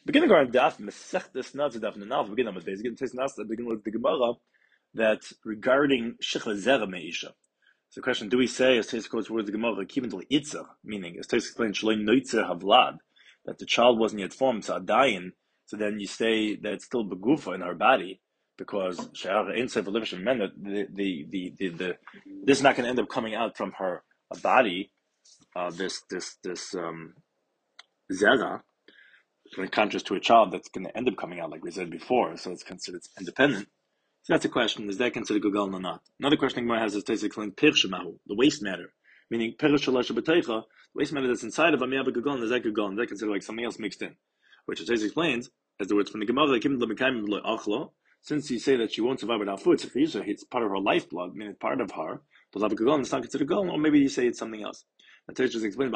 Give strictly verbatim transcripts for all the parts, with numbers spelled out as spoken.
Beginning our daf Masechtas Naz daf Nanal. Begin with Begin to Nas. Begin with the Gemara that regarding Shechla Zera Meisha. So the question: do we say as Tais quotes words the Gemara Kivin to Itzer, meaning as Tais explains Shalei Noitzer Havlad, that the child wasn't yet formed, so Adayin. So then you say that it's still begufa in her body because She'ar Ein Sefer Livishim Men. The the the the the this is not going to end up coming out from her body. Uh, this this this um, Zera. In contrast to a child that's going to end up coming out, like we said before, so it's considered independent. So that's a question: is that considered gugal or not? Another question Gemara has is basically pirshemahu, the waste matter, meaning pirshalash b'teicha, the waste matter that's inside of a miyav gugal, is that gugal? Is that considered like something else mixed in? Which it explains as the words from the Gemara, like achlo. Since you say that she won't survive without food, so for you, so it's part of her lifeblood, meaning it's part of her. Does have a gugal? It's not considered gugal, or maybe you say it's something else. Teachers explain,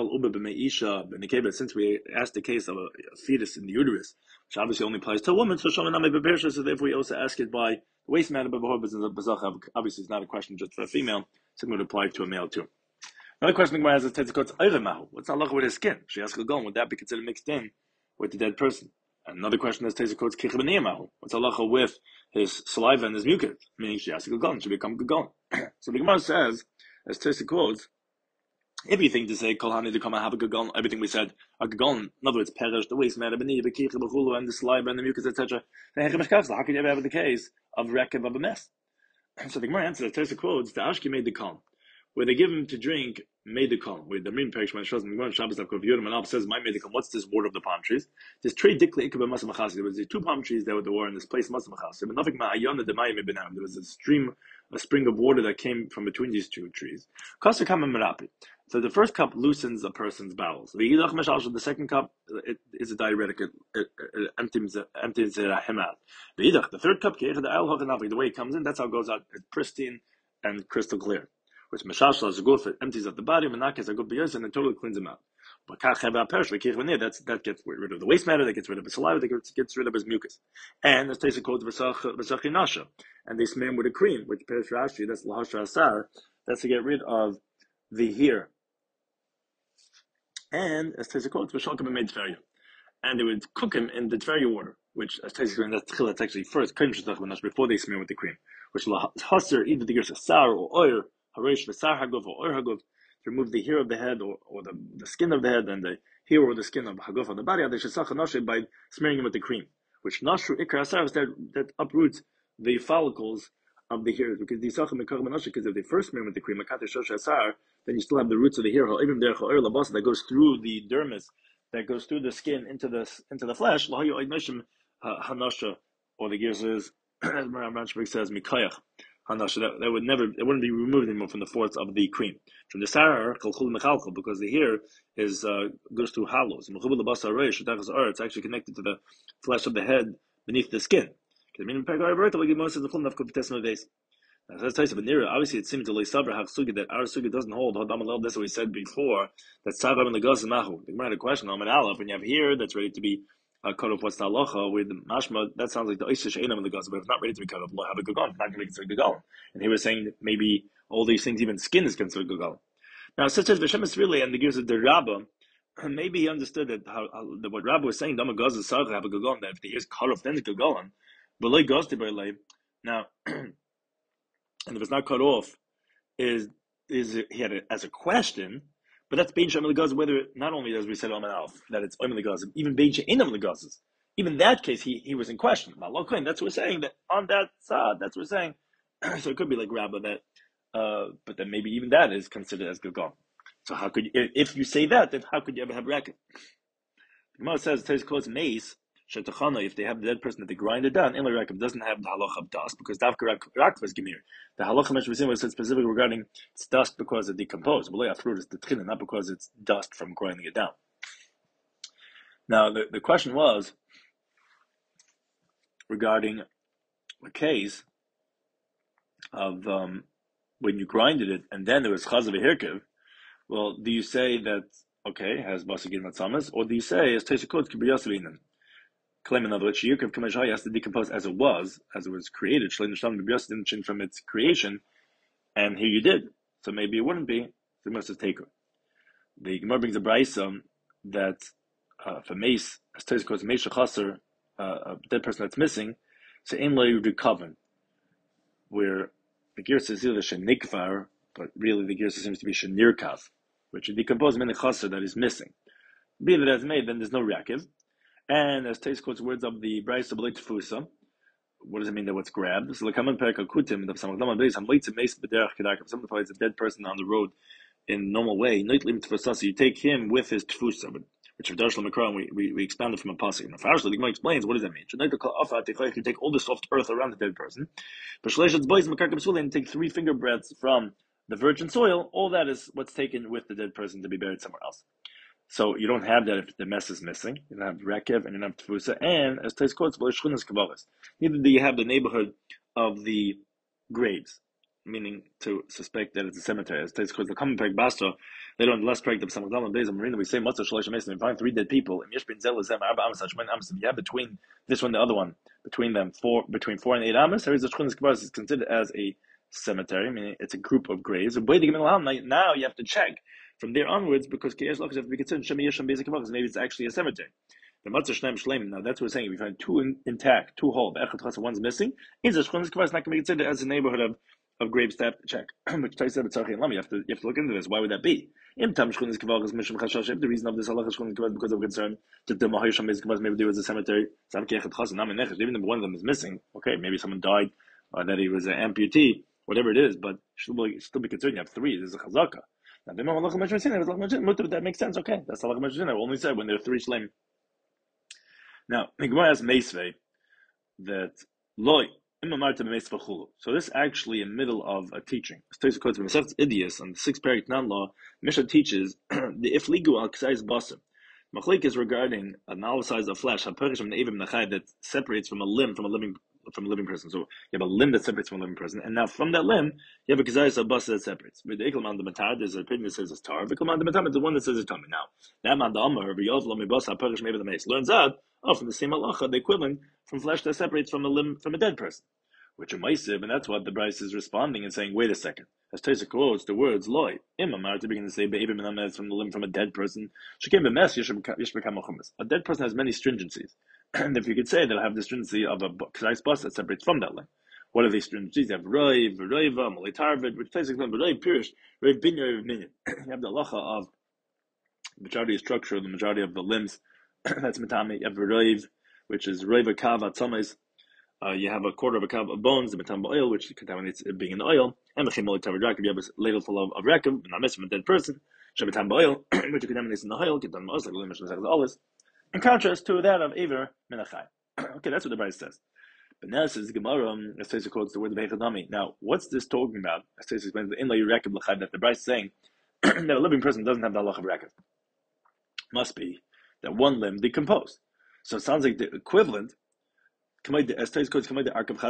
since we asked the case of a, a fetus in the uterus, which obviously only applies to a woman, so so therefore we also ask it by waste matter, but obviously it's not a question just for a female, so it would apply to a male too. Another question the Gemara has is, what's halacha with his skin? She asks Gagon, would that be considered mixed in with the dead person? And another question is, what's halacha with his saliva and his mucus? Meaning she asks Gagon, should become Gagon. So the Gemara says, as Tesa quotes, if you think to say kol hani to come and have a gagon, everything we said, a gagon, in other words, perish, the waste matter, and the saliva and the mucus, et cetera. How could you ever have the case of rekev of a mess? So the Gemara answers, Teresa quotes, the Ashki made the calm, where they give him to drink, made the calm. Where the Rim Perish Man shows Gemara Shabbos Avkov Yoram and Ab says, my made the calm. What's this water of the palm trees? There's trade dikla ikba masamachas. There was the two palm trees that were the war in this place, masamachas. But nothing ma'ayana the mayim ibn There was a stream, a spring of water that came from between these two trees. Kasa kama merapi. So the first cup loosens a person's bowels. The second cup it is a diuretic. It, it, it empties empties a hemat. The third cup, the way it comes in, that's how it goes out. It's pristine and crystal clear. Which mashashla is a goof, it empties out the body. Menakes a good biyos and it totally cleans them out. But that's that gets rid of the waste matter, that gets rid of his saliva, that gets, gets rid of his mucus. And as Tesa quotes v'sachinasha, and they smear him with a cream, which Perish Rashi, that's lahashra asar, that's to get rid of the hair. And as Tesa quotes, v'shalkim made tferya, and they would cook him in the tferya water, which as Tesa quotes, that's that's actually first cream shetach before they smear with the cream, which lahasser either the gersa sar or oil haresh v'sar haguf or oil haguf, to remove the hair of the head or, or the, the skin of the head and the hair or the skin of haguf on the body, by smearing him with the cream, which nashru ikra asar is that that uproots the follicles of the hair, because the because if they first smear him with the cream, then you still have the roots of the hair that goes through the dermis, that goes through the skin into the into the flesh. Or the gears is, as Maram Ranchberg says, mikayach hanasha. That, that would never, it wouldn't be removed anymore from the force of the cream. From the sarar because the hair is uh, goes through hollows. It's actually connected to the flesh of the head beneath the skin. Obviously, it seems to Leisaber have sugi that our sugi doesn't hold. That's what we said before. That Savam and the Gaz Mahu. The Gemara had a question. When you have here that's ready to be uh, cut off, what's the halacha with the mashma? That sounds like the Oishish Einam and the Gaz, but if not ready to be cut off, have a gagon. Not going to be considered gagon. And he was saying that maybe all these things, even skin, is considered gagon. Now, such as Veshemis really and the gears of the Rabbah, maybe he understood that how, how that what Rabbah was saying. Dama Gaz is have a gagon. That if the ears cut off, then it's gagon. But like Gaz now. And if it's not cut off, is is it, he had it as a question, but that's Bein Shem Legaz, whether not only as we said on Alf, that it's Oim Legaz, even Bein Shem Inam Legazes. Even that case, he, he was in question. That's what we're saying, that on that side, that's what we're saying. So it could be like Rabbah that, uh, but then maybe even that is considered as Gagon. So how could you, if you say that, then how could you ever have record? The Gemara says, it says close mace. If they have the dead person that they grind it down, Elarak doesn't have the halacha of dust because Davka Rak was Gemir. The halacha mentioned was said specifically regarding it's dust because it decomposed. But fruit is the tchina, not because it's dust from grinding it down. Now the, the question was regarding a case of um, when you grinded it and then there was chaz of a hirkiv. Well, do you say that okay has basagin matzamas, or do you say as teishakot kibriyasavinen? Claim in other words, Shiyukav Kamashai has to decompose as it was, as it was created. Shlein Shlam Bibios didn't change from its creation, and here you did. So maybe it wouldn't be. So you must have taken. The Gemara brings a brayso that uh, if a mace, as Tais calls mace chaser, uh, a dead person that's missing, so in lo recover, where the gear says either shenikvar, but really the gear seems to be shenirkav, which would decompose min chaser that is missing. Be that as made, then there's no rakiv. And as Tais quotes words of the Brayso B'leit Fusa, what does it mean that what's grabbed? So the common perek akutim the Samagdama Beis Hamleitzim Meis B'derech Kedark. If someone finds a dead person on the road in normal way, Noitlim Tfusasa, so you take him with his Tfusa, which of Darshal Mikra we, we we expanded from a pasuk. Now, Farshal the Gemara explains what does that mean. You take all the soft earth around the dead person, but Shleishat's boys Makarkim Sula and take three finger breadths from the virgin soil. All that is what's taken with the dead person to be buried somewhere else. So you don't have that if the mess is missing. You don't have rekev and you don't have tefusa. And as Tais quotes, neither do you have the neighborhood of the graves, meaning to suspect that it's a cemetery. As Tais quotes, the common peg basta, they don't less peg the Samagdama Beis Marina. We say matzah shalosh mason. We find three dead people. And you have between this one and the other one, between them four, between four and eight amos. There is a shchunas kavaras is considered as a cemetery, meaning it's a group of graves. Now you have to check from there onwards, because Kiyash Lachas have to be considered Shemi Yesham Basic Kavachas, maybe it's actually a cemetery. The Matzah Shneim Shleim, now that's what we're saying. We find two in, intact, two whole, one's missing. Is a Shchunas Kavachas not going to be considered as a neighborhood of, of graves to have to check? Which Tais said, you have to you have to look into this. Why would that be? Im Tam Shchunas Kavachas Mishum Chashash. The reason of this halacha Shchunas Kavachas because of concern that the Mahayisham Basic Kavachas maybe there was a cemetery. Even if one of them is missing, okay, maybe someone died, or that he was an amputee, whatever it is, but still be, still be concerned. You have three. There's a chazaka. Now, that makes sense. Okay, that's halakha mashmashin. I only said when there are three shleim. Now, the Gemara has meisvei that loy imamarta meisvachulu. So this actually in the middle of a teaching. It's quotes from Masechtas Idias on the sixth parak non law. Mishnah teaches the ifligu al ksais basim. Machlik is regarding a knowledge size of flesh. Haperish from the evim nachai that separates from a limb from a living from a living person. So you have a limb that separates from a living person, and now from that limb you have a kazayis of basa that separates. With the iklam on the matad, there's an opinion that says it's tar. Iklam on the matad is the one that says it's tummy. Now that man the amar v'yov lo mibasa haperish maybe the mace learns out oh from the same halacha the equivalent from flesh that separates from a limb from a dead person, which are meisiv, and that's what the Bryce is responding and saying. Wait a second. As Taisa quotes the words loy imamar to begin to say be'evim and from the limb from a dead person. She came a mess. A dead person has many stringencies, and if you could say they'll have the stringency of a k'zais bus that separates from that limb. What are these stringencies? You have roiv, roiva, molitarvid, which Taisa claims roiv pirish, roiv binya, roiv minyan. You have the halacha of the majority of structure, the majority of the limbs. That's matami. You have roiv, which is roiva kava tzames. Uh, you have a quarter of a cup of bones, the metam oil, which contaminates it being in the oil, and the chimol tavid rakiv. You have a ladle full of, of rakiv, not missing from a dead person. Shemetam oil, which contaminates in the oil, get done most like the limit of olives. In contrast to that of aver menachai. Okay, that's what the Bible says. But now it says Gemara, as Taisa quotes the word of Heichadami. Now, what's this talking about? As Taisa explains the inlay rakiv l'chai that the Bible is saying that a living person doesn't have the halach of rakiv. Must be that one limb decomposed. So it sounds like the equivalent. As Tais quotes, like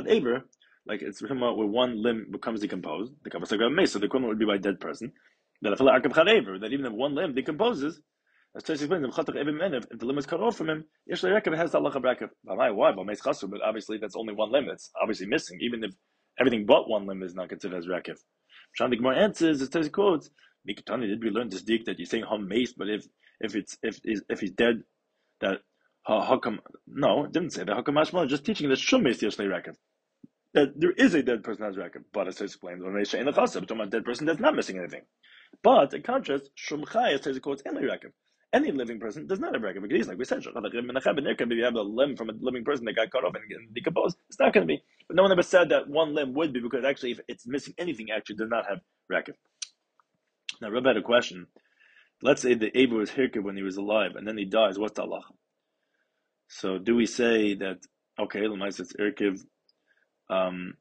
it's where one limb becomes decomposed. The so the equivalent would be by a dead person. That that even if one limb decomposes, as Tais explains, if the limb is cut off from him, it has the halacha of rakiv. Why? But obviously that's only one limb that's obviously missing. Even if everything but one limb is not considered as rakiv. Shandik more answers, as Tais quotes, Mikatani, did we learn this dik that you're saying hum mace, but if if it's if if he's dead, that How, how come? No, it didn't say that. How come Mashma just teaching that Shum is Yeshlei Rakiv? That there is a dead person that has Rakiv, but as I explained, when they say in the Chasab, talking about a dead person that's not missing anything. But in contrast, Shum Chai says it quotes Enlei Rakiv. Any living person does not have Rakiv. Because like we said, if you have a limb from a living person that got cut off and decomposed, it's not going to be. But no one ever said that one limb would be, because actually, if it's missing anything, actually does not have Rakiv. Now, Rabbi had a question. Let's say the Abu was Hirkiv when he was alive, and then he dies. What's the halacha? So do we say that, okay, Lamais it's Irkiv, um,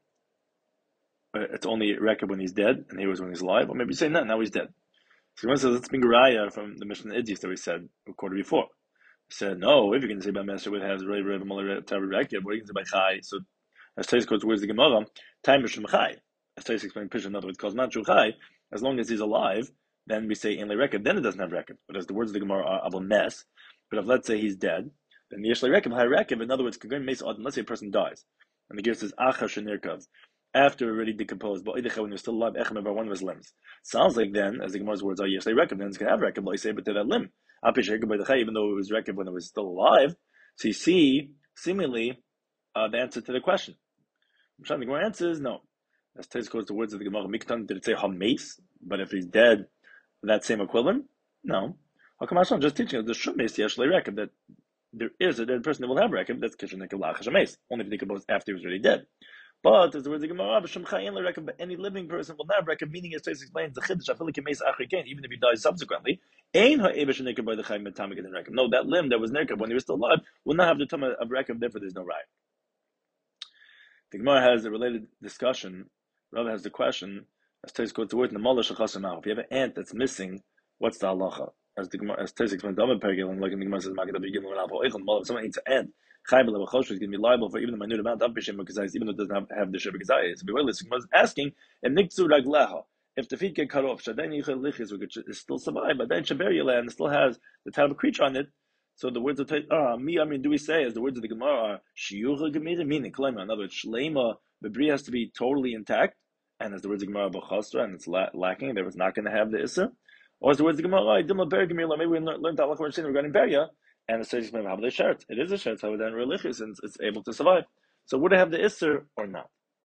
it's only Rekib when he's dead, and he was when he's alive, or maybe say no, now he's dead. So one says, let's bring Raya from the Mishnah Idis that we said a quarter before. We said, no, if you're going to say by Master, it has Ray, Ray, Muller, Tavi, Rekib, what are you going to say by Chai? So, as Tais quotes, where's the Gemara? Time Mishim Chai. As Tais explained, Pisha, in other words, calls Manchu Chai, as long as he's alive, then we say in Le Rekib, then it doesn't have Rekib. But as the words of the Gemara are Abel Mes, but if let's say he's dead, then the Yeshlei Rekiv, High Rekiv, in other words, let's say a person dies, and the gear says Acha Shenirkav, after already decomposed, but when you're still alive, Echem of one of his limbs. Sounds like then, as the Gemara's words are Yeshlei Rekiv, then it's going to have Rekiv, but I say, but to that limb. even though it was record when it was still alive. So you see, seemingly, uh, the answer to the question. The Gemara answers no. As Tais quotes the words of the Gemara, Miktan, did it say Hames? But if he's dead, that same equivalent? No. Hakamashan just teaching us the Shumes Yeshlei record that there is a dead person that will have record. That's Kishan Nikolach Hames. Only if they could after he was already dead. But as the words of the Gemara, but any living person will not have record. Meaning, as Tais explains, the Chiddush Afilik Hames Achriken, even if he dies subsequently, Ein Ha'ebesh Nikar by the Chaim Metamik in record. No, that limb that was Nikar when he was still alive will not have the time of record. Therefore, there's no right. The Gemara has a related discussion. Rav has the question, as Tais quotes the word, if you have an ant that's missing, what's the halacha? As the Gemara, as Tais explains, the Amar Perigil, and like in the Gemara says, if someone eats an ant, he's going to be liable for even the minute amount of Bishim because even though it doesn't have, have the Shebek Zayis. So, the Gemara is asking, if the feet get cut off, it still survive, but then Shaber and it still has the type of creature on it. So the words of ah me, I mean, do we say as the words of the Gemara are shiyucha gemida, meaning klema? In other words, shleima the bri has to be totally intact, and as the words of the Gemara b'chasra, and it's la- lacking, there was not going to have the issa. Or as the words of the Gemara, dimla ber gemila, maybe we learned that like we're regarding beria, and the sages explain how they shart. It is a shart, how then religious and it's able to survive. So would it have the issa or not?